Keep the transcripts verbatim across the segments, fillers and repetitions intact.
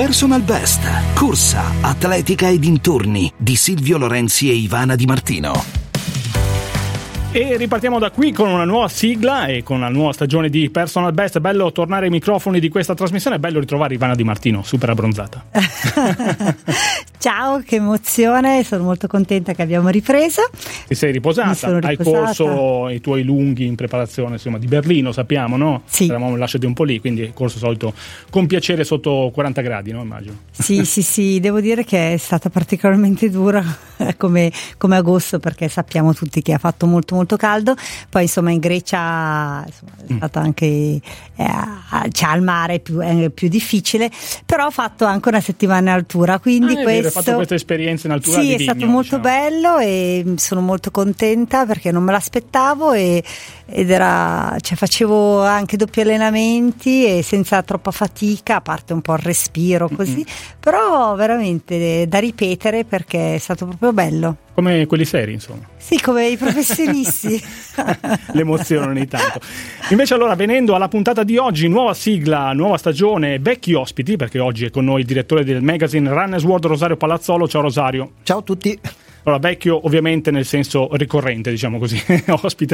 Personal Best, corsa, atletica e dintorni di Silvio Lorenzi e Ivana Di Martino. E ripartiamo da qui con una nuova sigla e con una nuova stagione di Personal Best. È bello tornare ai microfoni di questa trasmissione, è bello ritrovare Ivana Di Martino, super abbronzata. Ciao, che emozione, sono molto contenta che abbiamo ripreso. Ti sei riposata? Hai corso i tuoi lunghi in preparazione, insomma, di Berlino, sappiamo, no? Sì. Eravamo lasciati un po' lì, quindi hai corso solito con piacere sotto quaranta gradi, no? Immagino. Sì, sì, sì, devo dire che è stata particolarmente dura come, come agosto, perché sappiamo tutti che ha fatto molto molto caldo. Poi insomma in Grecia insomma, è stato anche eh, c'è il mare più, è più difficile, però ho fatto anche una settimana in altura, quindi ah, questo hai fatto questa esperienza in altura sì, di è Vigno, stato molto diciamo. bello e sono molto contenta perché non me l'aspettavo e, ed era cioè facevo anche doppi allenamenti e senza troppa fatica, a parte un po' il respiro così, mm-hmm. però veramente da ripetere perché è stato proprio bello. Come quelli seri, insomma. Sì, come i professionisti. L'emozione ogni tanto. Invece allora, venendo alla puntata di oggi, nuova sigla, nuova stagione, vecchi ospiti, perché oggi è con noi il direttore del magazine Runner's World, Rosario Palazzolo. Ciao Rosario. Ciao a tutti. Allora, vecchio ovviamente nel senso ricorrente, diciamo così, ospite.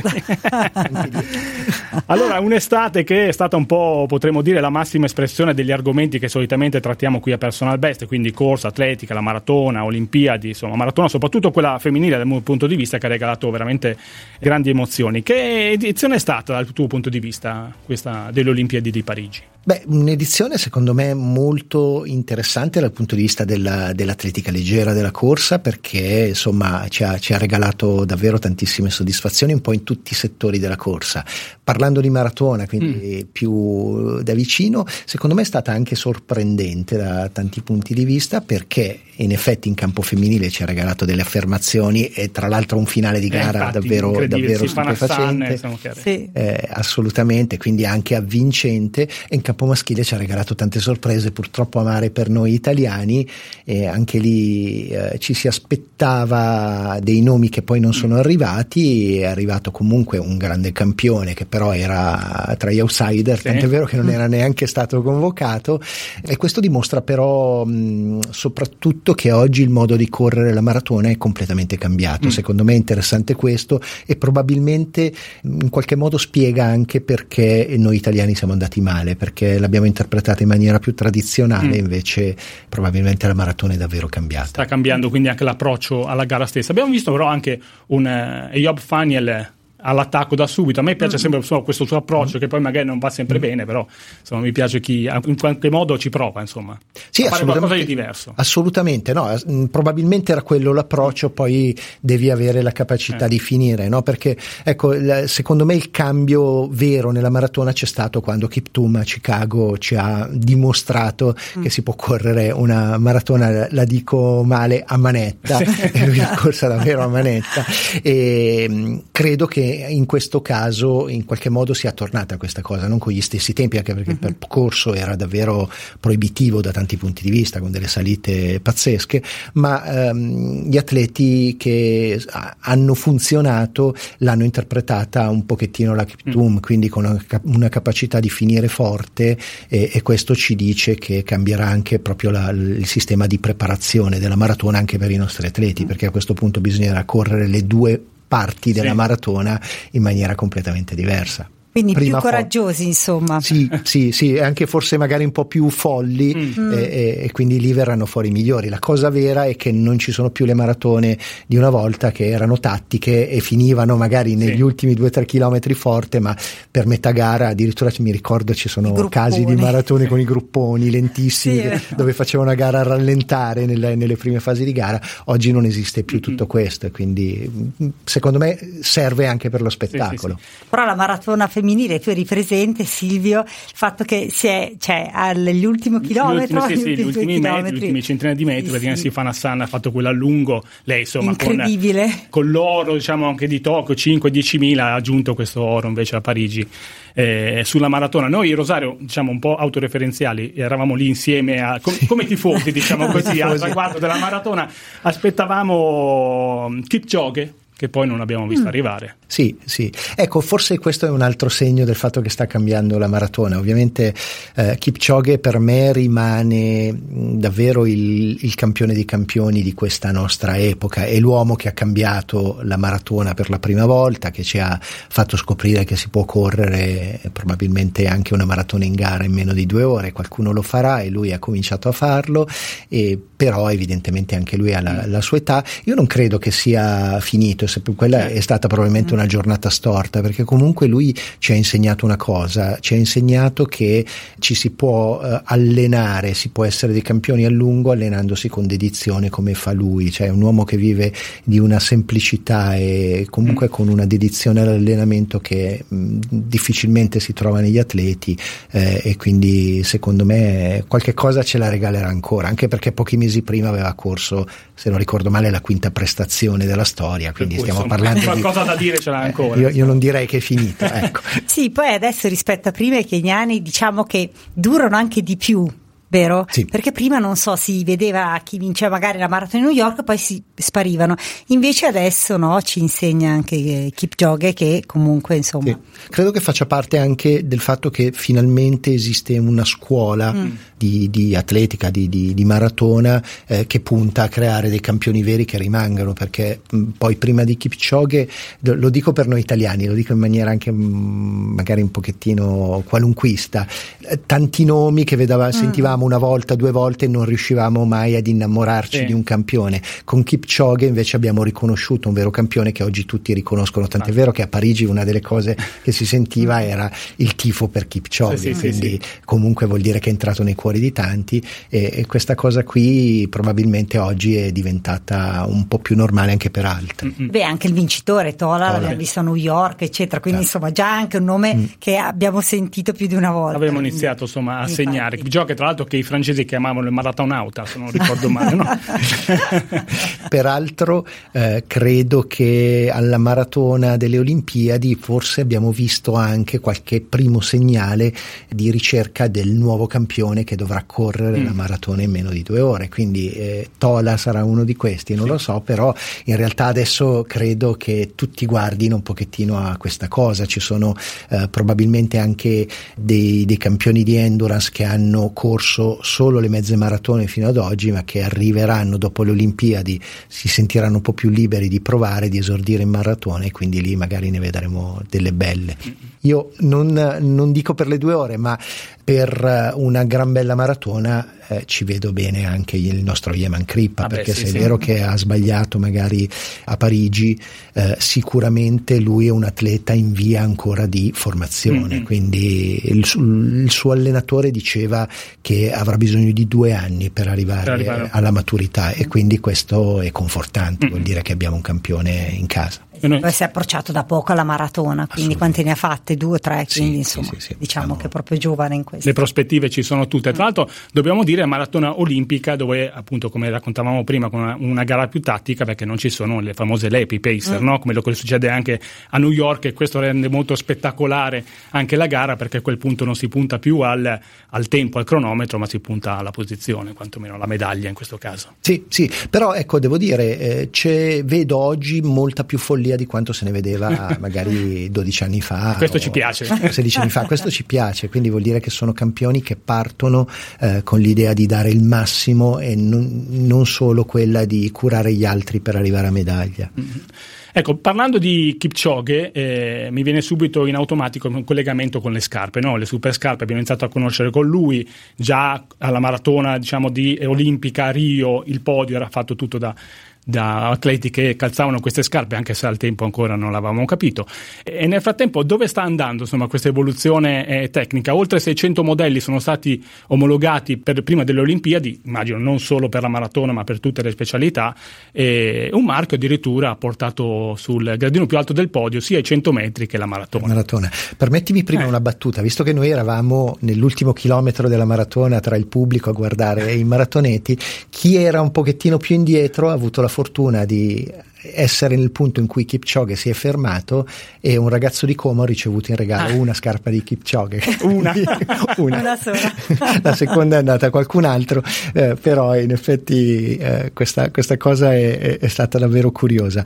Allora, un'estate che è stata un po', potremmo dire, la massima espressione degli argomenti che solitamente trattiamo qui a Personal Best, quindi corsa, atletica, la maratona, Olimpiadi, insomma, maratona soprattutto quella femminile dal mio punto di vista che ha regalato veramente grandi emozioni. Che edizione è stata dal tuo punto di vista questa delle Olimpiadi di Parigi? Beh, un'edizione secondo me molto interessante dal punto di vista della, dell'atletica leggera, della corsa, perché insomma ci ha, ci ha regalato davvero tantissime soddisfazioni un po' in tutti i settori della corsa. Parlando di maratona, quindi mm. più da vicino, secondo me è stata anche sorprendente da tanti punti di vista, perché in effetti in campo femminile ci ha regalato delle affermazioni e tra l'altro un finale di gara eh, infatti, davvero, davvero stupefacente, sì. eh, assolutamente, quindi anche avvincente. E in campo maschile ci ha regalato tante sorprese, purtroppo amare per noi italiani, e anche lì eh, ci si aspettava dei nomi che poi non sono arrivati. È arrivato comunque un grande campione che però era tra gli outsider, sì. Tant'è vero che non era neanche stato convocato, e questo dimostra però mh, soprattutto che oggi il modo di correre la maratona è completamente cambiato. Mm. Secondo me è interessante questo, e probabilmente in qualche modo spiega anche perché noi italiani siamo andati male, perché l'abbiamo interpretata in maniera più tradizionale, mm. invece probabilmente la maratona è davvero cambiata. Sta cambiando quindi anche l'approccio alla gara stessa. Abbiamo visto però anche un uh, Eyob Faniel all'attacco da subito. A me piace sempre insomma, questo suo approccio, che poi magari non va sempre bene, però insomma mi piace chi in qualche modo ci prova, insomma, sì, a fare qualcosa di diverso. Assolutamente, no, probabilmente era quello l'approccio, poi devi avere la capacità eh. di finire, no? Perché ecco, secondo me il cambio vero nella maratona c'è stato quando Kiptum a Chicago ci ha dimostrato mm. che si può correre una maratona, la dico male, a manetta, sì. E lui l'ha corsa davvero a manetta, e credo che in questo caso in qualche modo sia tornata questa cosa, non con gli stessi tempi, anche perché mm-hmm. il percorso era davvero proibitivo da tanti punti di vista, con delle salite pazzesche, ma ehm, gli atleti che hanno funzionato l'hanno interpretata un pochettino la Kiptum, mm. quindi con una, una capacità di finire forte, e, e questo ci dice che cambierà anche proprio la, il sistema di preparazione della maratona anche per i nostri atleti, mm. perché a questo punto bisognerà correre le due parti della sì. maratona in maniera completamente diversa. Quindi Prima più coraggiosi, fo- insomma. Sì, sì, sì, anche forse magari un po' più folli, mm. e, e, e quindi lì verranno fuori i migliori. La cosa vera è che non ci sono più le maratone di una volta, che erano tattiche e finivano magari negli sì. ultimi due o tre chilometri forte, ma per metà gara addirittura mi ricordo ci sono casi di maratone con i grupponi lentissimi, sì, che, dove facevano una gara a rallentare nelle, nelle prime fasi di gara. Oggi non esiste più tutto mm. questo, e quindi secondo me serve anche per lo spettacolo. Sì, sì, sì. Però la maratona femminile, tu eri presente, Silvio, il fatto che si è, cioè agli ultimi chilometri, gli ultimi, sì, sì, gli ultimi metri, chilometri. gli ultimi centinaia di metri, perché sì. Sifan Hassan ha fatto quella a lungo, lei insomma incredibile, con, con l'oro diciamo anche di Tokyo, cinque dieci mila, ha aggiunto questo oro invece a Parigi. Eh, sulla maratona noi, Rosario, diciamo un po' autoreferenziali, eravamo lì insieme a, com- come tifosi diciamo così al traguardo della maratona, aspettavamo Kipchoge che poi non abbiamo visto mm. arrivare. Sì, sì. Ecco, forse questo è un altro segno del fatto che sta cambiando la maratona. Ovviamente eh, Kipchoge per me rimane mh, davvero il, il campione dei campioni di questa nostra epoca, è l'uomo che ha cambiato la maratona per la prima volta, che ci ha fatto scoprire che si può correre probabilmente anche una maratona in gara in meno di due ore. Qualcuno lo farà e lui ha cominciato a farlo, e però evidentemente anche lui ha la, la sua età. Io non credo che sia finito, se quella è stata probabilmente una giornata storta, perché comunque lui ci ha insegnato una cosa, ci ha insegnato che ci si può uh, allenare, si può essere dei campioni a lungo allenandosi con dedizione come fa lui, cioè un uomo che vive di una semplicità e comunque mm. con una dedizione all'allenamento che mh, difficilmente si trova negli atleti, eh, e quindi secondo me qualche cosa ce la regalerà ancora, anche perché pochi mesi prima aveva corso, se non ricordo male, la quinta prestazione della storia, quindi stiamo insomma, parlando qualcosa di... da dire ce l'ha ancora. Eh, io, io non direi che è finita, ecco. Sì, poi adesso rispetto a prima i keniani diciamo che durano anche di più, vero? Sì. Perché prima non so, si vedeva chi vinceva magari la maratona di New York, poi si sparivano. Invece adesso no, ci insegna anche Kipchoge che comunque insomma. Sì. Credo che faccia parte anche del fatto che finalmente esiste una scuola mm. di, di atletica, di, di, di maratona eh, che punta a creare dei campioni veri che rimangano, perché mh, poi prima di Kipchoge, lo dico per noi italiani, lo dico in maniera anche mh, magari un pochettino qualunquista, eh, tanti nomi che vedava, mm. sentivamo una volta, due volte e non riuscivamo mai ad innamorarci sì. di un campione. Con Kipchoge invece abbiamo riconosciuto un vero campione che oggi tutti riconoscono, tant'è ah. vero che a Parigi una delle cose che si sentiva era il tifo per Kipchoge, sì, sì, quindi sì, sì. comunque vuol dire che è entrato nei cuori di tanti, e, e questa cosa qui probabilmente oggi è diventata un po' più normale anche per altri. Mm-hmm. Beh, anche il vincitore Tola l'abbiamo visto a New York eccetera, quindi certo. insomma già anche un nome mm. che abbiamo sentito più di una volta. Abbiamo iniziato insomma a Infatti. segnare Kipchoge, tra l'altro che i francesi chiamavano il maratonauta, se non ricordo male, no? Peraltro eh, credo che alla maratona delle Olimpiadi forse abbiamo visto anche qualche primo segnale di ricerca del nuovo campione che dovrà correre mm. la maratona in meno di due ore, quindi eh, Tola sarà uno di questi, non sì. lo so, però in realtà adesso credo che tutti guardino un pochettino a questa cosa. Ci sono eh, probabilmente anche dei, dei campioni di endurance che hanno corso solo le mezze maratone fino ad oggi, ma che arriveranno dopo le Olimpiadi, si sentiranno un po' più liberi di provare, di esordire in maratona, e quindi lì magari ne vedremo delle belle. Io non, non dico per le due ore, ma per una gran bella maratona eh, ci vedo bene anche il nostro Yeman Crippa, ah perché beh, sì, se è sì. vero che ha sbagliato magari a Parigi, eh, sicuramente lui è un atleta in via ancora di formazione, mm-hmm. quindi il, il suo allenatore diceva che avrà bisogno di due anni per arrivare, per arrivare. alla maturità, e quindi questo è confortante, mm-hmm. vuol dire che abbiamo un campione in casa. Poi si è approcciato da poco alla maratona, quindi quante ne ha fatte? Due o tre, quindi sì, insomma sì, sì, sì. diciamo Siamo... che è proprio giovane in questo. Le prospettive ci sono tutte. Tra l'altro dobbiamo dire maratona olimpica, dove appunto, come raccontavamo prima, con una, una gara più tattica, perché non ci sono le famose lepi, pacer, mm. no? Come lo che succede anche a New York, e questo rende molto spettacolare anche la gara, perché a quel punto non si punta più al, al tempo, al cronometro, ma si punta alla posizione, quantomeno alla medaglia in questo caso. Sì, sì, però ecco, devo dire, eh, c'è, vedo oggi molta più follia di quanto se ne vedeva magari dodici anni fa. Questo ci piace. sedici anni fa, questo ci piace, quindi vuol dire che sono campioni che partono eh, con l'idea di dare il massimo e non, non solo quella di curare gli altri per arrivare a medaglia. Mm-hmm. Ecco, parlando di Kipchoge, eh, mi viene subito in automatico un collegamento con le scarpe, no? Le super scarpe, abbiamo iniziato a conoscere con lui, già alla maratona, diciamo, di olimpica a Rio, il podio era fatto tutto da da atleti che calzavano queste scarpe, anche se al tempo ancora non l'avevamo capito. E nel frattempo dove sta andando insomma questa evoluzione eh, tecnica? Oltre seicento modelli sono stati omologati per prima delle Olimpiadi, immagino non solo per la maratona ma per tutte le specialità, e un marchio addirittura ha portato sul gradino più alto del podio sia i cento metri che la maratona. maratona. Permettimi prima eh. una battuta, visto che noi eravamo nell'ultimo chilometro della maratona tra il pubblico a guardare i maratoneti, chi era un pochettino più indietro ha avuto la fortuna di essere nel punto in cui Kipchoge si è fermato, e un ragazzo di Como ha ricevuto in regalo ah. una scarpa di Kipchoge. Una? una. una sola. La seconda è andata a qualcun altro, eh, però in effetti eh, questa, questa cosa è, è stata davvero curiosa.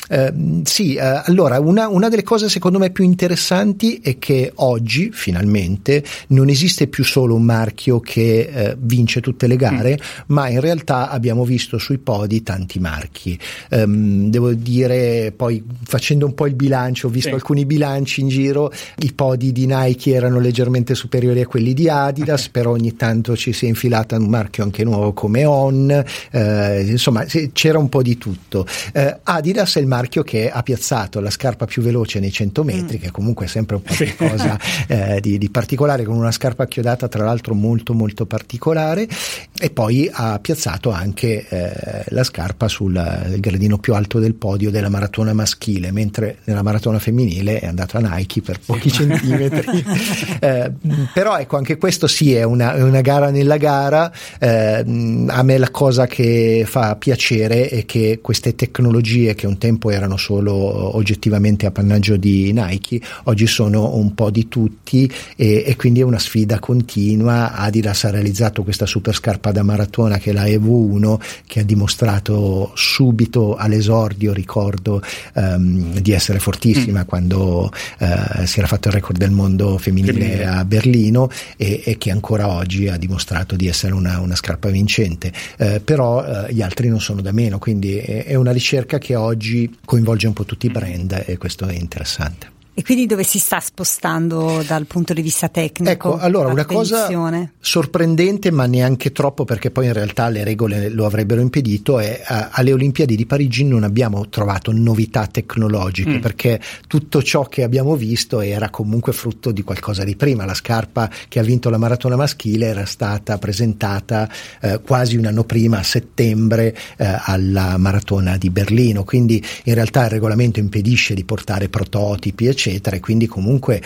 Eh, sì, eh, allora una, una delle cose secondo me più interessanti è che oggi finalmente non esiste più solo un marchio che eh, vince tutte le gare, mm. ma in realtà abbiamo visto sui podi tanti marchi. Um, devo dire, poi facendo un po' il bilancio, ho visto sì. alcuni bilanci in giro, i podi di Nike erano leggermente superiori a quelli di Adidas, okay. però ogni tanto ci si è infilata un marchio anche nuovo come On, eh, insomma c'era un po' di tutto. Eh, Adidas è il marchio che ha piazzato la scarpa più veloce nei cento metri, mm. che comunque è sempre un po' di cosa eh, di, di particolare, con una scarpa chiodata tra l'altro molto molto particolare, e poi ha piazzato anche eh, la scarpa sul il gradino più alto del podio della maratona maschile, mentre nella maratona femminile è andata a Nike per pochi centimetri. eh, però ecco, anche questo sì è una, è una gara nella gara. Eh, a me la cosa che fa piacere è che queste tecnologie, che un tempo erano solo oggettivamente appannaggio di Nike, oggi sono un po' di tutti, e, e quindi è una sfida continua. Adidas ha realizzato questa super scarpa da maratona che è la Evo uno, che ha dimostrato subito all'esordio, ricordo um, di essere fortissima mm. quando uh, si era fatto il record del mondo femminile, femminile. a Berlino, e, e che ancora oggi ha dimostrato di essere una, una scarpa vincente, uh, però uh, gli altri non sono da meno, quindi è, è una ricerca che oggi coinvolge un po' tutti i brand, e questo è interessante. E quindi dove si sta spostando dal punto di vista tecnico? Ecco, allora una cosa sorprendente, ma neanche troppo, perché poi in realtà le regole lo avrebbero impedito, è uh, alle Olimpiadi di Parigi non abbiamo trovato novità tecnologiche, mm. perché tutto ciò che abbiamo visto era comunque frutto di qualcosa di prima. La scarpa che ha vinto la maratona maschile era stata presentata uh, quasi un anno prima, a settembre, uh, alla maratona di Berlino, quindi in realtà il regolamento impedisce di portare prototipi, eccetera. Eccetera, e quindi comunque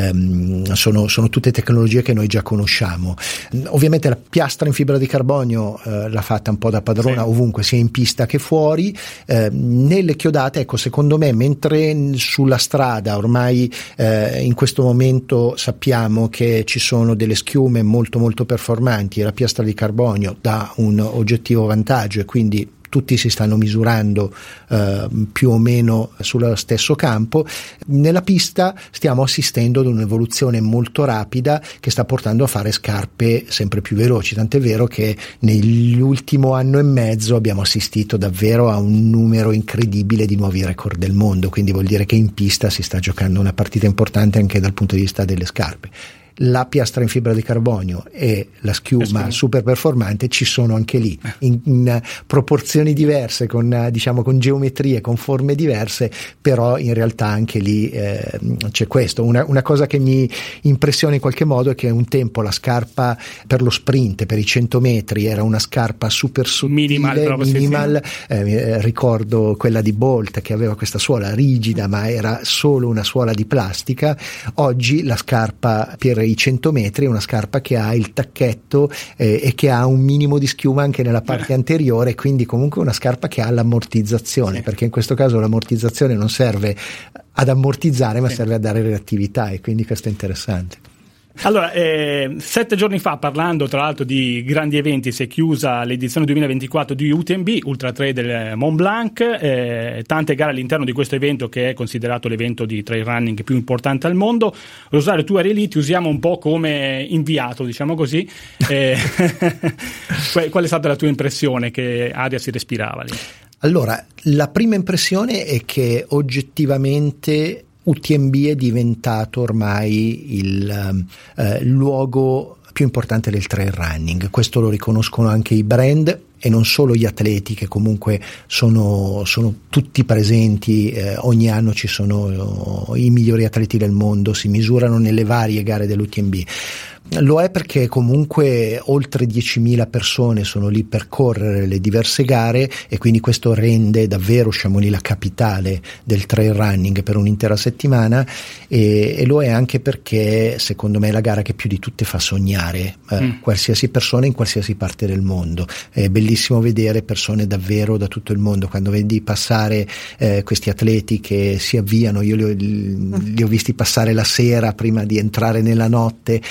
ehm, sono, sono tutte tecnologie che noi già conosciamo. Ovviamente la piastra in fibra di carbonio eh, l'ha fatta un po' da padrona, sì. ovunque, sia in pista che fuori. Eh, nelle chiodate, ecco, secondo me, mentre sulla strada ormai eh, in questo momento sappiamo che ci sono delle schiume molto molto performanti, e la piastra di carbonio dà un oggettivo vantaggio, e quindi tutti si stanno misurando eh, più o meno sullo stesso campo. Nella pista stiamo assistendo ad un'evoluzione molto rapida che sta portando a fare scarpe sempre più veloci, tant'è vero che nell'ultimo anno e mezzo abbiamo assistito davvero a un numero incredibile di nuovi record del mondo, quindi vuol dire che in pista si sta giocando una partita importante anche dal punto di vista delle scarpe. La piastra in fibra di carbonio e la schiuma super performante ci sono anche lì, in, in proporzioni diverse, con, diciamo, con geometrie, con forme diverse, però in realtà anche lì eh, c'è questo. Una, una cosa che mi impressiona in qualche modo è che un tempo la scarpa per lo sprint, per i cento metri, era una scarpa super sottile, minimal, minimal eh, ricordo quella di Bolt che aveva questa suola rigida ma era solo una suola di plastica. Oggi la scarpa per i cento metri è una scarpa che ha il tacchetto eh, e che ha un minimo di schiuma anche nella parte anteriore, quindi comunque una scarpa che ha l'ammortizzazione, sì. perché in questo caso l'ammortizzazione non serve ad ammortizzare ma sì. serve a dare reattività, e quindi questo è interessante. Allora, eh, sette giorni fa, parlando tra l'altro di grandi eventi, si è chiusa l'edizione duemilaventiquattro di U T M B, Ultra Trail del Mont Blanc, eh, tante gare all'interno di questo evento che è considerato l'evento di trail running più importante al mondo. Rosario, tu eri lì, ti usiamo un po' come inviato, diciamo così. Eh, qual è stata la tua impressione? Che aria si respirava lì? Allora, la prima impressione è che oggettivamente U T M B è diventato ormai il eh, luogo più importante del trail running. Questo lo riconoscono anche i brand e non solo gli atleti, che comunque sono, sono tutti presenti, eh, ogni anno ci sono oh, i migliori atleti del mondo, si misurano nelle varie gare dell'U T M B. Lo è perché comunque oltre diecimila persone sono lì per correre le diverse gare, e quindi questo rende davvero Chamonix la capitale del trail running per un'intera settimana, e, e lo è anche perché secondo me è la gara che più di tutte fa sognare eh, mm. qualsiasi persona in qualsiasi parte del mondo. È bellissimo vedere persone davvero da tutto il mondo, quando vedi passare eh, questi atleti che si avviano, io li ho, li ho visti passare la sera prima di entrare nella notte, eh,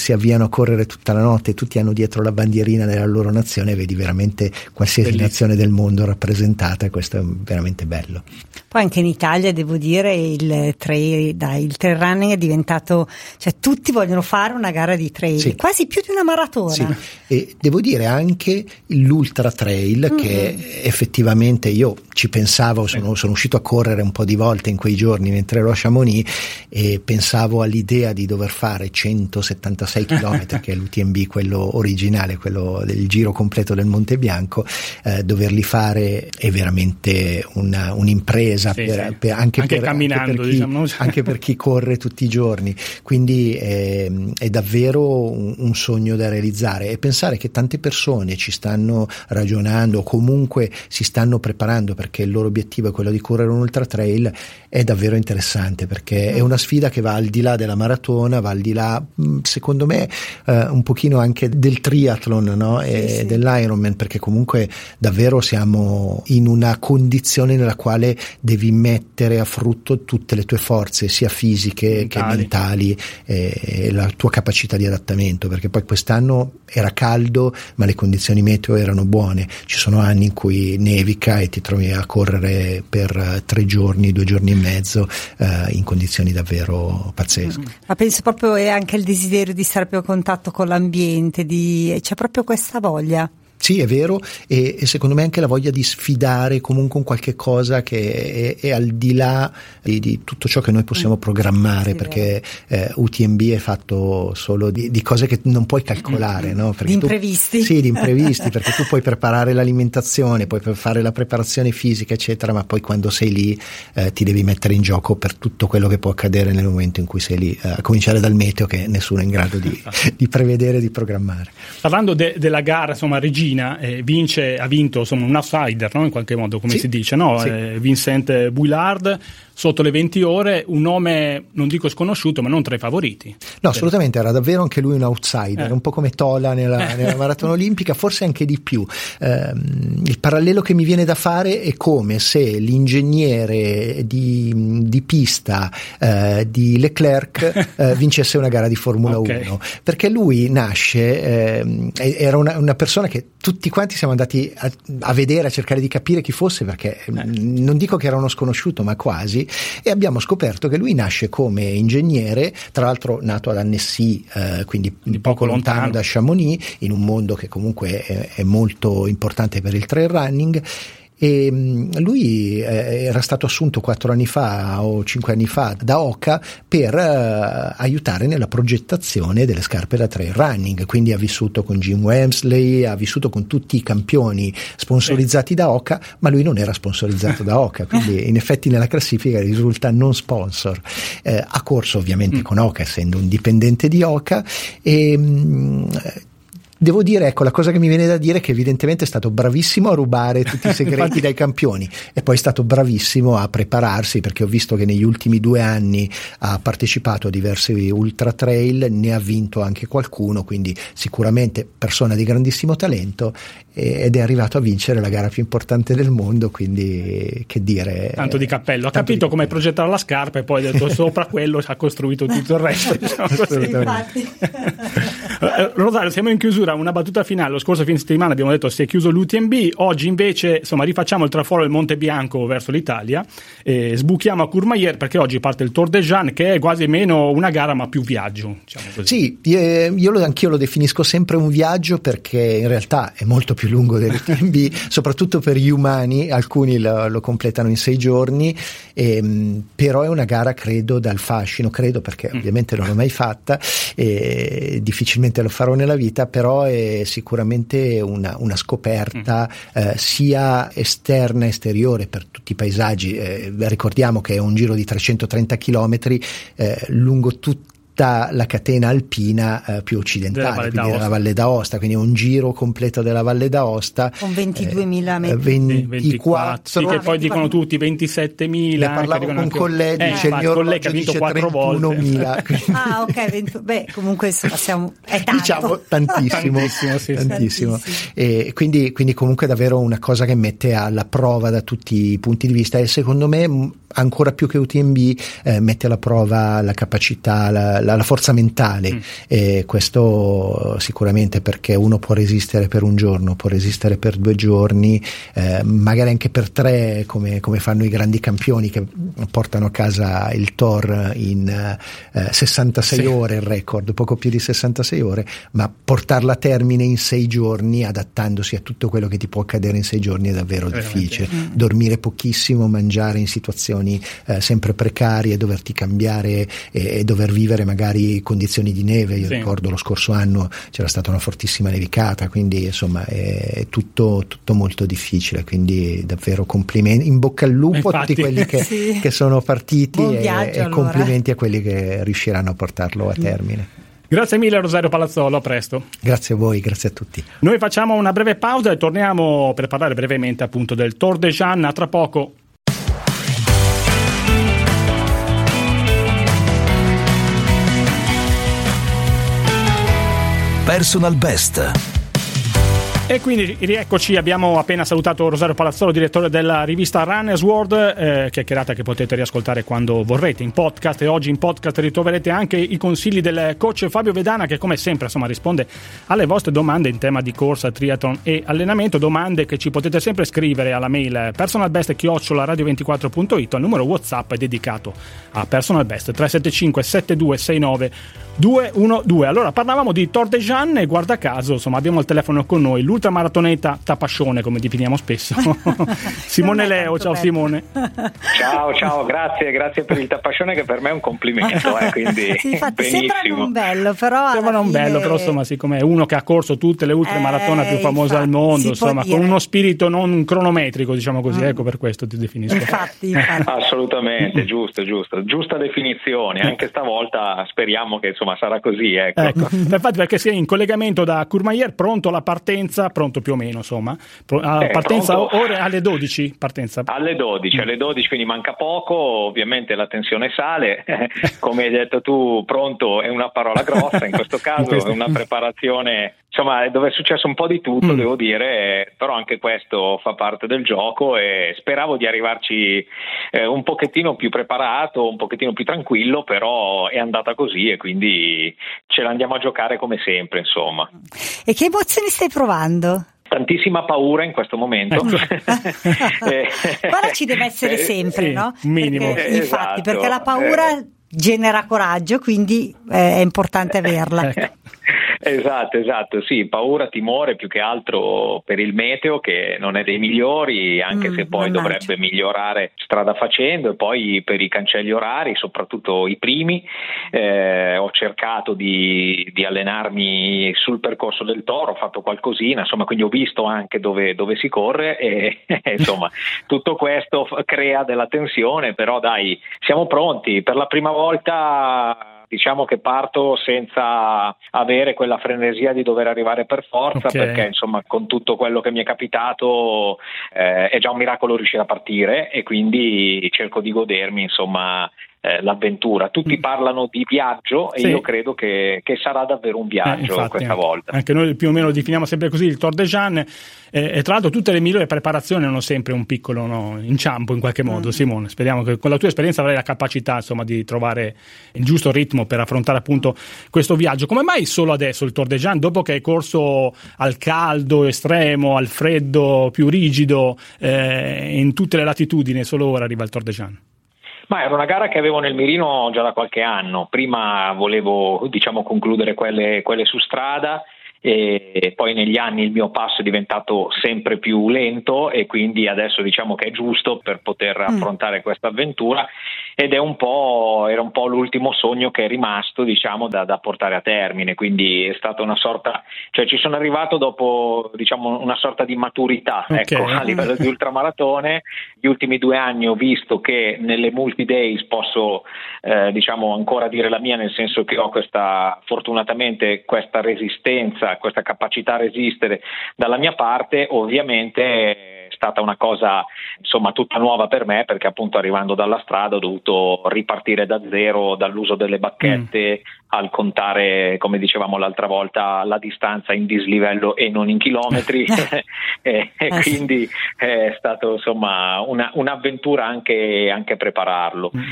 si avviano a correre tutta la notte, tutti hanno dietro la bandierina della loro nazione, vedi veramente qualsiasi Bellissimo. nazione del mondo rappresentata, e questo è veramente bello. Poi anche in Italia devo dire il trail, dai, il trail running è diventato, cioè tutti vogliono fare una gara di trail, sì. quasi più di una maratona. Sì. E devo dire anche l'ultra trail, mm-hmm. che effettivamente io ci pensavo, sono, sono uscito a correre un po' di volte in quei giorni mentre ero a Chamonix e pensavo all'idea di dover fare centosettantasei chilometri che è l'U T M B, quello originale, quello del giro completo del Monte Bianco, eh, doverli fare è veramente una, un'impresa. Sì, per, sì. Per, anche, anche per, camminando, anche per, chi, diciamo. anche per chi corre tutti i giorni, quindi è, è davvero un, un sogno da realizzare, e pensare che tante persone ci stanno ragionando o comunque si stanno preparando perché il loro obiettivo è quello di correre un ultra trail è davvero interessante, perché è una sfida che va al di là della maratona, va al di là secondo me eh, un pochino anche del triathlon, no? E sì, sì. dell'Ironman, perché comunque davvero siamo in una condizione nella quale devi mettere a frutto tutte le tue forze, sia fisiche mentali. che mentali, e, e la tua capacità di adattamento, perché poi quest'anno era caldo ma le condizioni meteo erano buone, ci sono anni in cui nevica e ti trovi a correre per tre giorni, due giorni e mezzo eh, in condizioni davvero pazzesche. Mm. Ma penso proprio è anche il desiderio di stare più a contatto con l'ambiente, di... c'è proprio questa voglia. Sì, è vero, e, e secondo me anche la voglia di sfidare comunque un qualche cosa che è, è al di là di, di tutto ciò che noi possiamo programmare, sì, perché eh, U T M B è fatto solo di, di cose che non puoi calcolare, no? Perché di imprevisti. Tu, sì, di imprevisti, perché tu puoi preparare l'alimentazione, puoi fare la preparazione fisica, eccetera, ma poi quando sei lì eh, ti devi mettere in gioco per tutto quello che può accadere nel momento in cui sei lì, eh, a cominciare dal meteo che nessuno è in grado di, di prevedere, di programmare. Parlando de, della gara, insomma, regina, Eh, vince, ha vinto insomma un outsider, no? In qualche modo, come sì, si dice, no? Sì. Eh, Vincent Bouillard sotto le venti ore, un nome non dico sconosciuto ma non tra i favoriti. No, assolutamente, era davvero anche lui un outsider, eh. un po' come Tola nella, nella maratona olimpica, forse anche di più. Eh, il parallelo che mi viene da fare è come se l'ingegnere di, di pista eh, di Leclerc eh, vincesse una gara di Formula okay. uno, perché lui nasce, eh, era una, una persona che tutti quanti siamo andati a, a vedere, a cercare di capire chi fosse, perché eh. non dico che era uno sconosciuto ma quasi, e abbiamo scoperto che lui nasce come ingegnere, tra l'altro nato ad Annecy, eh, quindi, quindi poco lontano, lontano da Chamonix, in un mondo che comunque è, è molto importante per il trail running. E lui era stato assunto quattro anni fa o cinque anni fa da Oka per uh, aiutare nella progettazione delle scarpe da trail running, quindi ha vissuto con Jim Wemsley, ha vissuto con tutti i campioni sponsorizzati da Oka, ma lui non era sponsorizzato da Oka, quindi in effetti nella classifica risulta non sponsor. Eh, ha corso ovviamente mm. con Oka, essendo un dipendente di Oka, e mh, devo dire, ecco, la cosa che mi viene da dire è che evidentemente è stato bravissimo a rubare tutti i segreti dai campioni, e poi è stato bravissimo a prepararsi, perché ho visto che negli ultimi due anni ha partecipato a diversi ultra trail, ne ha vinto anche qualcuno, quindi sicuramente persona di grandissimo talento, ed è arrivato a vincere la gara più importante del mondo, quindi che dire. Tanto di cappello, ha capito come progettare la scarpa e poi ha detto sopra quello ha costruito tutto il resto. Diciamo così. Rosario, siamo in chiusura. Una battuta finale: lo scorso fine settimana abbiamo detto si è chiuso l'U T M B, oggi invece insomma rifacciamo il traforo del Monte Bianco verso l'Italia, e sbuchiamo a Courmayeur, perché oggi parte il Tour de Jeanne, che è quasi meno una gara ma più viaggio, diciamo così. Sì, io lo, anch'io lo definisco sempre un viaggio, perché in realtà è molto più lungo dell'U T M B, soprattutto per gli umani, alcuni lo, lo completano in sei giorni, e, però è una gara, credo, dal fascino, credo perché mm. ovviamente non l'ho mai fatta e difficilmente lo farò nella vita, però è sicuramente una, una scoperta mm. eh, sia esterna, esteriore, per tutti i paesaggi. Eh, ricordiamo che è un giro di trecentotrenta chilometri eh, lungo tutta la catena alpina eh, più occidentale, quindi della Valle d'Aosta, quindi un giro completo della Valle d'Aosta con ventiduemila metri, ventiquattro, sì, che poi dicono tutti ventisettemila. Ne parlavo con un collega, eh, dice il mio orologio dice trentunomila. Ah, ok, venti, beh, comunque insomma, siamo, è tanto. Diciamo tantissimo, tantissimo, sì, tantissimo. tantissimo. E quindi, quindi comunque davvero una cosa che mette alla prova da tutti i punti di vista, e secondo me ancora più che U T M B eh, mette alla prova la capacità, la, la, la forza mentale, mm. e questo sicuramente, perché uno può resistere per un giorno, può resistere per due giorni, eh, magari anche per tre, come, come fanno i grandi campioni che portano a casa il Thor in eh, sessantasei sì. ore, il record, poco più di sessantasei ore, ma portarla a termine in sei giorni adattandosi a tutto quello che ti può accadere in sei giorni è davvero Veramente. difficile. Mm. Dormire pochissimo, mangiare in situazioni eh, sempre precarie, doverti cambiare e, e dover vivere magari condizioni di neve. Io sì. ricordo lo scorso anno c'era stata una fortissima nevicata, quindi insomma è, è tutto, tutto molto difficile, quindi davvero complimenti, in bocca al lupo Infatti. a tutti quelli che, sì. che sono partiti e, viaggio, e allora. complimenti a quelli che riusciranno a portarlo a termine. Grazie mille Rosario Palazzolo, a presto. Grazie a voi, grazie a tutti. Noi facciamo una breve pausa e torniamo per parlare brevemente appunto del Tor de Jeunes. A tra poco. Personal Best. E quindi rieccoci, abbiamo appena salutato Rosario Palazzolo, direttore della rivista Runner's World, eh, chiacchierata che potete riascoltare quando vorrete in podcast, e oggi in podcast ritroverete anche i consigli del coach Fabio Vedana, che come sempre insomma risponde alle vostre domande in tema di corsa, triathlon e allenamento, domande che ci potete sempre scrivere alla mail personalbest chiocciola radio ventiquattro punto it, al numero WhatsApp è dedicato a Personal Best tre sette cinque sette due sei nove due uno due. Allora parlavamo di Tor de Jeunes e guarda caso insomma abbiamo al telefono con noi l'ultramaratoneta tapascione, come definiamo spesso, Simone Leo. Ciao bello. Simone. Ciao, ciao, grazie, grazie per il tapascione, che per me è un complimento, eh, quindi sì, infatti sembra non bello, però sembra non fine... bello, però insomma siccome è uno che ha corso tutte le ultramaratone eh, più famose infatti, al mondo, insomma con uno spirito non cronometrico, diciamo così, mm. ecco per questo ti definisco. Infatti, infatti. Assolutamente, giusto, giusto, giusta definizione, anche stavolta speriamo che insomma sarà così, ecco. ecco. Infatti, perché sei in collegamento da Courmayeur, pronto alla partenza, pronto più o meno insomma, a partenza eh, ore alle dodici, partenza alle dodici, alle dodici, quindi manca poco, ovviamente la tensione sale, come hai detto tu, pronto è una parola grossa, in questo caso in questo... è una preparazione insomma dove è successo un po' di tutto, mm. devo dire, però anche questo fa parte del gioco e speravo di arrivarci eh, un pochettino più preparato, un pochettino più tranquillo, però è andata così e quindi ce la andiamo a giocare come sempre, insomma. E che emozioni stai provando? Tantissima paura in questo momento. eh, Guarda, ci deve essere sempre, sì, no? Minimo. Perché, infatti, esatto. perché la paura eh. genera coraggio, quindi eh, è importante averla. Esatto, esatto, sì, paura, timore più che altro per il meteo, che non è dei migliori, anche mm, se poi mannaggia. dovrebbe migliorare strada facendo, e poi per i cancelli orari, soprattutto i primi, eh, ho cercato di, di allenarmi sul percorso del Toro, ho fatto qualcosina, insomma, quindi ho visto anche dove, dove si corre e insomma tutto questo crea della tensione, però dai, siamo pronti, per la prima volta diciamo che parto senza avere quella frenesia di dover arrivare per forza, okay. perché insomma con tutto quello che mi è capitato eh, è già un miracolo riuscire a partire e quindi cerco di godermi insomma Eh, l'avventura. Tutti parlano di viaggio e sì. io credo che, che sarà davvero un viaggio eh, infatti, questa volta. Anche noi più o meno lo definiamo sempre così, il Tor de Jeunes, eh, e tra l'altro tutte le migliori preparazioni hanno sempre un piccolo no, inciampo in qualche modo. Mm. Simone, speriamo che con la tua esperienza avrai la capacità insomma di trovare il giusto ritmo per affrontare appunto questo viaggio. Come mai solo adesso il Tor de Jeunes, dopo che hai corso al caldo estremo, al freddo più rigido, eh, in tutte le latitudini, solo ora arriva il Tor de Jeunes? Ma era una gara che avevo nel mirino già da qualche anno. Prima volevo, diciamo, concludere quelle, quelle su strada e poi negli anni il mio passo è diventato sempre più lento e quindi adesso diciamo che è giusto per poter mm. affrontare questa avventura ed è un po' era un po' l'ultimo sogno che è rimasto diciamo da, da portare a termine, quindi è stata una sorta, cioè ci sono arrivato dopo diciamo una sorta di maturità, okay. ecco, a livello di ultramaratone. Gli ultimi due anni ho visto che nelle multi days posso eh, diciamo ancora dire la mia, nel senso che ho questa fortunatamente questa resistenza, questa capacità a resistere dalla mia parte. Ovviamente è stata una cosa insomma tutta nuova per me, perché appunto arrivando dalla strada ho dovuto ripartire da zero, dall'uso delle bacchette mm. al contare, come dicevamo l'altra volta, la distanza in dislivello e non in chilometri e, e quindi è stato insomma una, un'avventura anche, anche prepararlo mm.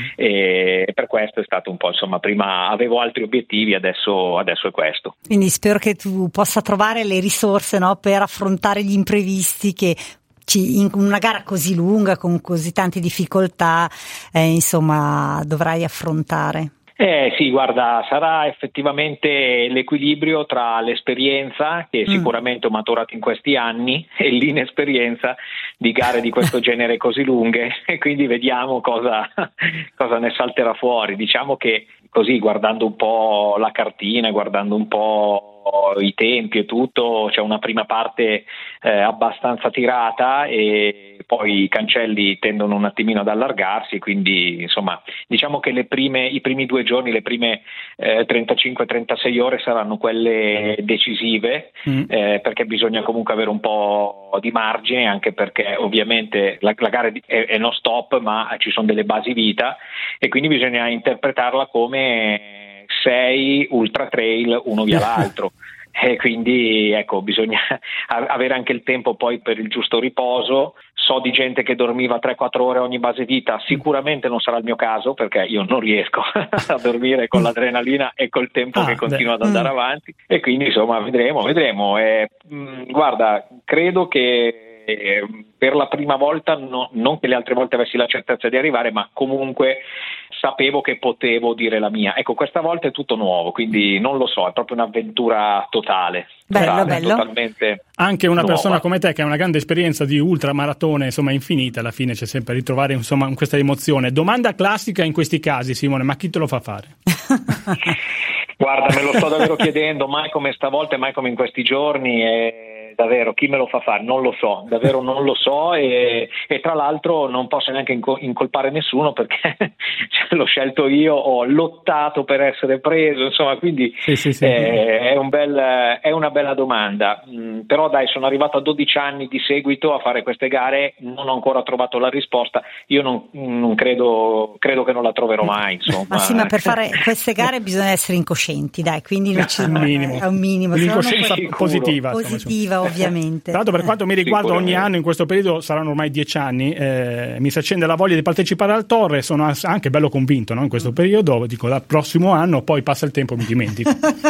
e per questo è stato un po', insomma, prima avevo altri obiettivi, adesso, adesso è questo. Quindi spero che tu possa trovare le risorse, no, per affrontare gli imprevisti che in una gara così lunga, con così tante difficoltà, eh, insomma, dovrai affrontare. Eh sì, guarda, sarà effettivamente l'equilibrio tra l'esperienza, che mm. sicuramente ho maturato in questi anni, e l'inesperienza di gare di questo genere così lunghe, e quindi vediamo cosa, cosa ne salterà fuori. Diciamo che così, guardando un po' la cartina, guardando un po' i tempi e tutto, c'è una prima parte eh, abbastanza tirata e poi i cancelli tendono un attimino ad allargarsi, quindi insomma diciamo che le prime, i primi due giorni, le prime eh, trentacinque trentasei ore saranno quelle decisive mm. eh, perché bisogna comunque avere un po' di margine, anche perché ovviamente la, la gara è, è non stop, ma ci sono delle basi vita e quindi bisogna interpretarla come sei ultra trail uno via l'altro e quindi ecco, bisogna avere anche il tempo poi per il giusto riposo. So di gente che dormiva tre quattro ore ogni base vita, sicuramente non sarà il mio caso perché io non riesco a dormire con l'adrenalina e col tempo ah, che continua beh. ad andare mm. avanti e quindi insomma vedremo, vedremo e, mh, guarda, credo che Eh, per la prima volta, no, non che le altre volte avessi la certezza di arrivare, ma comunque sapevo che potevo dire la mia. Ecco, questa volta è tutto nuovo, quindi non lo so, è proprio un'avventura totale. Bello, totale, bello. Totalmente anche una nuova. Persona come te che ha una grande esperienza di ultramaratone, insomma infinita, alla fine c'è sempre ritrovare insomma questa emozione. Domanda classica in questi casi, Simone, ma chi te lo fa fare? Guarda, me lo sto davvero chiedendo, mai come stavolta e mai come in questi giorni e davvero chi me lo fa fare non lo so, davvero non lo so e, e tra l'altro non posso neanche inco- incolpare nessuno perché l'ho scelto io, ho lottato per essere preso, insomma, quindi sì, sì, sì. È, è, un bel, è una bella domanda, mm, però dai, sono arrivato a dodici anni di seguito a fare queste gare, non ho ancora trovato la risposta, io non, non credo, credo che non la troverò mai, insomma. Ma sì, ma per fare queste gare bisogna essere incoscienti, dai, quindi non c'è un minimo, è un minimo. L'incoscienza puoi... positiva, positiva ovviamente. Tra l'altro, per quanto mi riguarda, ogni anno in questo periodo saranno ormai dieci anni, eh, mi si accende la voglia di partecipare al Torre, sono anche bello convinto, no? In questo periodo dico dal prossimo anno, poi passa il tempo, mi dimentico.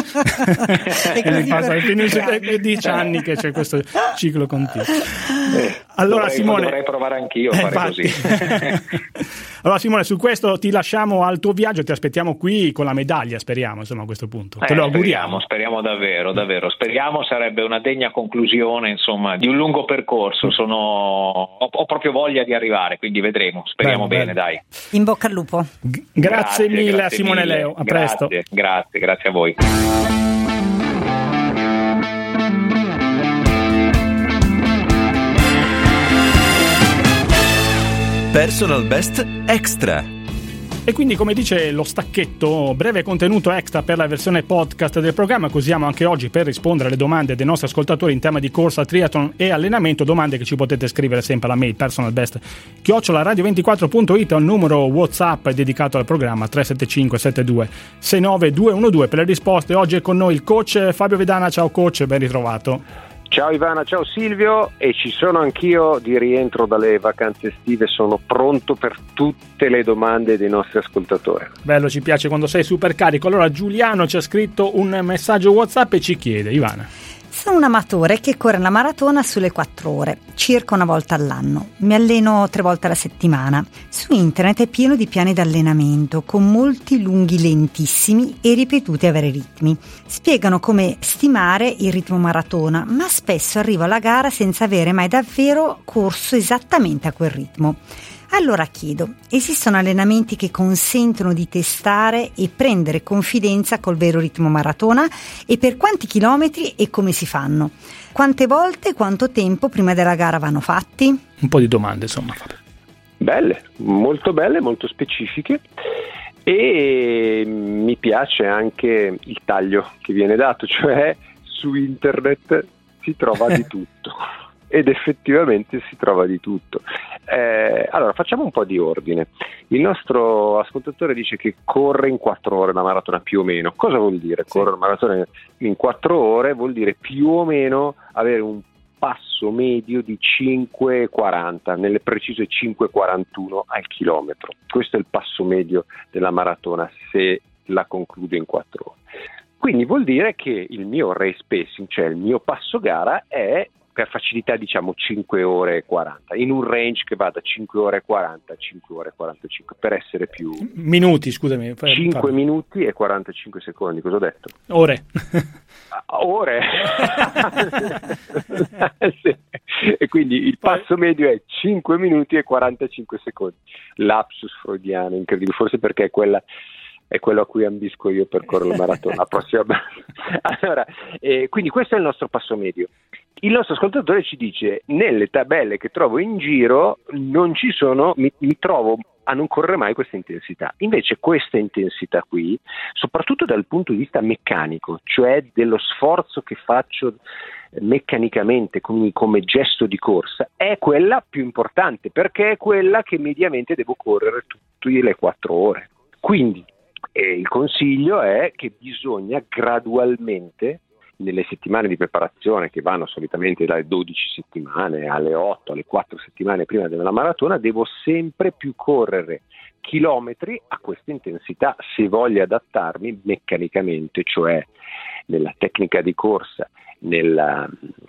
E mi passa finisce dieci anni che c'è questo ciclo continuo. Eh, allora dovrei, Simone, dovrei provare anch'io a fare infatti. così. Allora Simone, su questo ti lasciamo al tuo viaggio, ti aspettiamo qui con la medaglia, speriamo, insomma, a questo punto. Eh, Te lo auguriamo. Speriamo, speriamo davvero, davvero. Speriamo, sarebbe una degna conclusione, insomma, di un lungo percorso. Sono ho, ho proprio voglia di arrivare, quindi vedremo. Speriamo bello, bene, bello. Dai. In bocca al lupo. G- grazie, grazie mille grazie a Simone mille. Leo, a grazie, presto. Grazie, grazie a voi. Personal Best Extra. E quindi, come dice lo stacchetto, breve contenuto extra per la versione podcast del programma, che usiamo anche oggi per rispondere alle domande dei nostri ascoltatori in tema di corsa, triathlon e allenamento, domande che ci potete scrivere sempre alla mail personalbest chiocciola radio ventiquattro punto it o al numero WhatsApp dedicato al programma tre sette cinque sette due sei nove due uno due per le risposte. Oggi è con noi il coach Fabio Vedana. Ciao coach, ben ritrovato. Ciao Ivana, ciao Silvio, e ci sono anch'io di rientro dalle vacanze estive, sono pronto per tutte le domande dei nostri ascoltatori. Bello, ci piace quando sei super carico. Allora Giuliano ci ha scritto un messaggio WhatsApp e ci chiede, Ivana. Sono un amatore che corre la maratona sulle quattro ore, circa una volta all'anno. Mi alleno tre volte alla settimana. Su internet è pieno di piani d'allenamento, con molti lunghi lentissimi e ripetuti a vari ritmi. Spiegano come stimare il ritmo maratona, ma spesso arrivo alla gara senza avere mai davvero corso esattamente a quel ritmo. Allora chiedo, esistono allenamenti che consentono di testare e prendere confidenza col vero ritmo maratona? E per quanti chilometri e come si fanno? Quante volte e quanto tempo prima della gara vanno fatti? Un po' di domande, insomma. Belle, molto belle, molto specifiche, e mi piace anche il taglio che viene dato, cioè su internet si trova di tutto. ed effettivamente si trova di tutto. Eh, allora facciamo un po' di ordine. Il nostro ascoltatore dice che corre in quattro ore la maratona più o meno. Cosa vuol dire? Sì. Correre la maratona in quattro ore vuol dire più o meno avere un passo medio di cinque e quaranta, nelle precise cinque e quarantuno al chilometro. Questo è il passo medio della maratona se la concludo in quattro ore. Quindi vuol dire che il mio race pacing, cioè il mio passo gara, è per facilità diciamo cinque ore e quaranta, in un range che va da cinque ore e quaranta a cinque ore e quarantacinque, per essere più... Minuti, scusami. cinque Fabio. Minuti e quarantacinque secondi, cosa ho detto? Ore. Ore. Sì. E quindi il passo medio è cinque minuti e quarantacinque secondi. Lapsus freudiano, incredibile, forse perché è quella... è quello a cui ambisco io per correre la maratona la prossima. Allora, eh, quindi questo è il nostro passo medio. Il nostro ascoltatore ci dice: nelle tabelle che trovo in giro non ci sono, mi, mi trovo a non correre mai questa intensità. Invece questa intensità qui, soprattutto dal punto di vista meccanico, cioè dello sforzo che faccio meccanicamente come, come gesto di corsa, è quella più importante, perché è quella che mediamente devo correre tutte le quattro ore. Quindi E il consiglio è che bisogna gradualmente, nelle settimane di preparazione che vanno solitamente dalle dodici settimane alle otto, alle quattro settimane prima della maratona, devo sempre più correre chilometri a questa intensità se voglio adattarmi meccanicamente, cioè nella tecnica di corsa, nella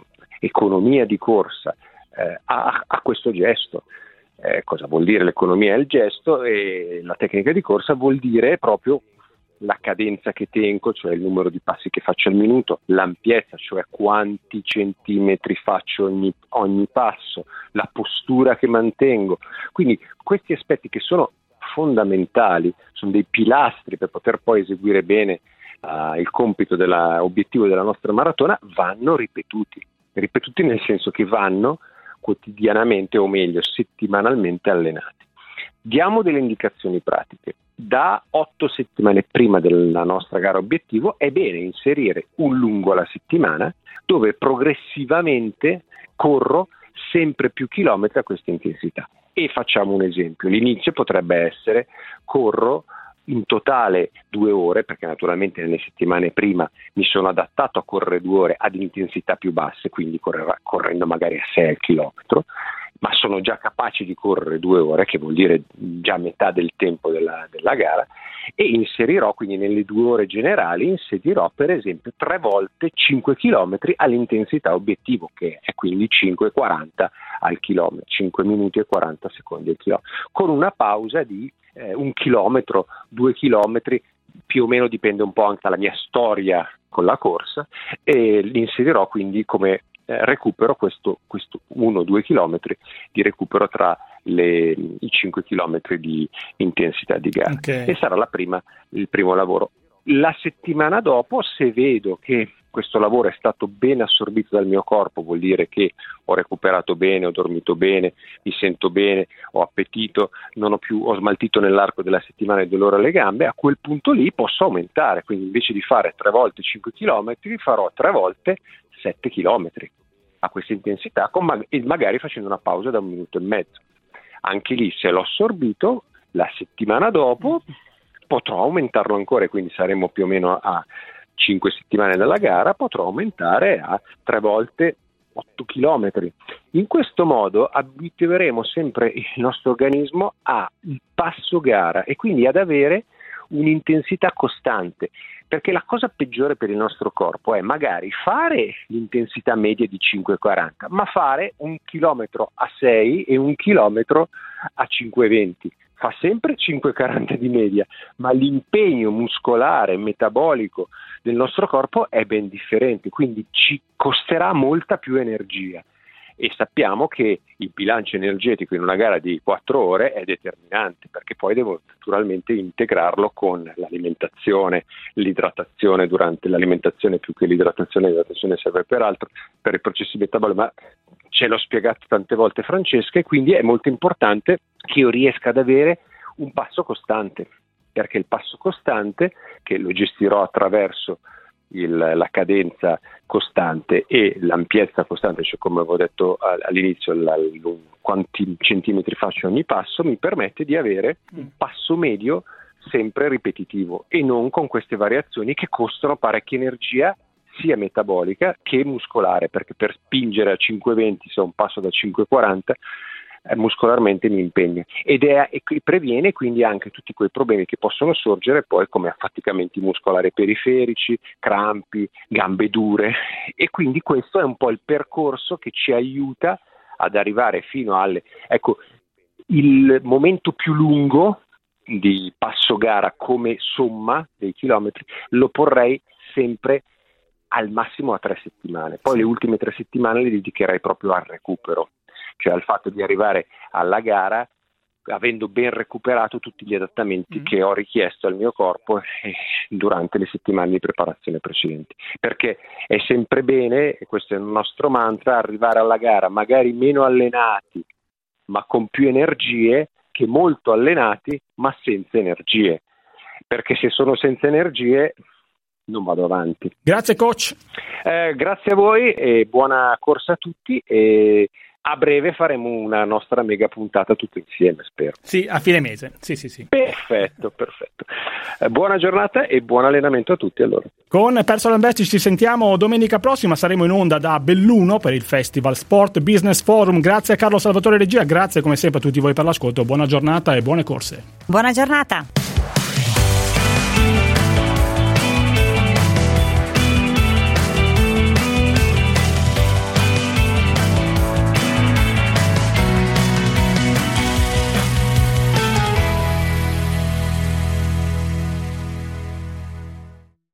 economia di corsa, eh, a, a questo gesto. Eh, cosa vuol dire l'economia e il gesto? E la tecnica di corsa vuol dire proprio la cadenza che tengo, cioè il numero di passi che faccio al minuto, l'ampiezza, cioè quanti centimetri faccio ogni, ogni passo, la postura che mantengo. Quindi questi aspetti che sono fondamentali, sono dei pilastri per poter poi eseguire bene uh, il compito dell'obiettivo della nostra maratona, vanno ripetuti, ripetuti nel senso che vanno quotidianamente o meglio settimanalmente allenati. Diamo delle indicazioni pratiche. Da otto settimane prima della nostra gara obiettivo è bene inserire un lungo alla settimana dove progressivamente corro sempre più chilometri a questa intensità. E facciamo un esempio. L'inizio potrebbe essere: corro in totale due ore, perché naturalmente nelle settimane prima mi sono adattato a correre due ore ad intensità più basse, quindi correrà, correndo magari a sei al chilometro, ma sono già capace di correre due ore, che vuol dire già metà del tempo della, della gara, e inserirò quindi nelle due ore generali, inserirò per esempio tre volte cinque chilometri all'intensità obiettivo, che è quindi cinque e quaranta al chilometro, cinque minuti e quaranta secondi al chilometro, con una pausa di eh, un chilometro, due chilometri, più o meno dipende un po' anche dalla mia storia con la corsa, e li inserirò quindi come Eh, recupero questo, questo uno o due chilometri di recupero tra le, i cinque chilometri di intensità di gara. Okay. E sarà la prima, il primo lavoro. La settimana dopo, se vedo che questo lavoro è stato ben assorbito dal mio corpo, vuol dire che ho recuperato bene, ho dormito bene, mi sento bene, ho appetito, non ho più, ho smaltito nell'arco della settimana il dolore alle gambe, a quel punto lì posso aumentare, quindi invece di fare tre volte cinque chilometri farò tre volte sette chilometri a questa intensità, con mag- e magari facendo una pausa da un minuto e mezzo. Anche lì, se l'ho assorbito, la settimana dopo potrò aumentarlo ancora, e quindi saremo più o meno a cinque settimane dalla gara, potrò aumentare a tre volte otto chilometri. In questo modo abitueremo sempre il nostro organismo al passo gara e quindi ad avere un'intensità costante, perché la cosa peggiore per il nostro corpo è magari fare l'intensità media di cinque e quaranta, ma fare un chilometro a sei e un chilometro a cinque e venti. Fa sempre cinque e quaranta di media, ma l'impegno muscolare, metabolico del nostro corpo è ben differente, quindi ci costerà molta più energia. E sappiamo che il bilancio energetico in una gara di quattro ore è determinante, perché poi devo naturalmente integrarlo con l'alimentazione, l'idratazione durante l'alimentazione, più che l'idratazione, l'idratazione serve per altro, per i processi metabolici, ma ce l'ho spiegato tante volte Francesca, e quindi è molto importante che io riesca ad avere un passo costante, perché il passo costante, che lo gestirò attraverso il, la cadenza costante e l'ampiezza costante, cioè come avevo detto all'inizio, la, la, quanti centimetri faccio ogni passo, mi permette di avere un passo medio sempre ripetitivo e non con queste variazioni che costano parecchia energia sia metabolica che muscolare, perché per spingere a cinque venti se un passo da cinque quaranta eh, muscolarmente mi impegna ed è, e previene quindi anche tutti quei problemi che possono sorgere poi come affaticamenti muscolari periferici, crampi, gambe dure, e quindi questo è un po' il percorso che ci aiuta ad arrivare fino alle, ecco, il momento più lungo di passo gara come somma dei chilometri lo porrei sempre al massimo a tre settimane, poi le ultime tre settimane le dedicherei proprio al recupero, cioè al fatto di arrivare alla gara avendo ben recuperato tutti gli adattamenti mm. che ho richiesto al mio corpo durante le settimane di preparazione precedenti, perché è sempre bene, e questo è il nostro mantra, arrivare alla gara magari meno allenati ma con più energie che molto allenati ma senza energie, perché se sono senza energie non vado avanti. Grazie coach. Eh, grazie a voi e buona corsa a tutti, e a breve faremo una nostra mega puntata tutti insieme, spero. Sì, a fine mese. Sì, sì, sì. Perfetto, perfetto. Eh, buona giornata e buon allenamento a tutti allora. Con Personal Best ci sentiamo domenica prossima, saremo in onda da Belluno per il Festival Sport Business Forum. Grazie a Carlo Salvatore Regia, grazie come sempre a tutti voi per l'ascolto, buona giornata e buone corse. Buona giornata.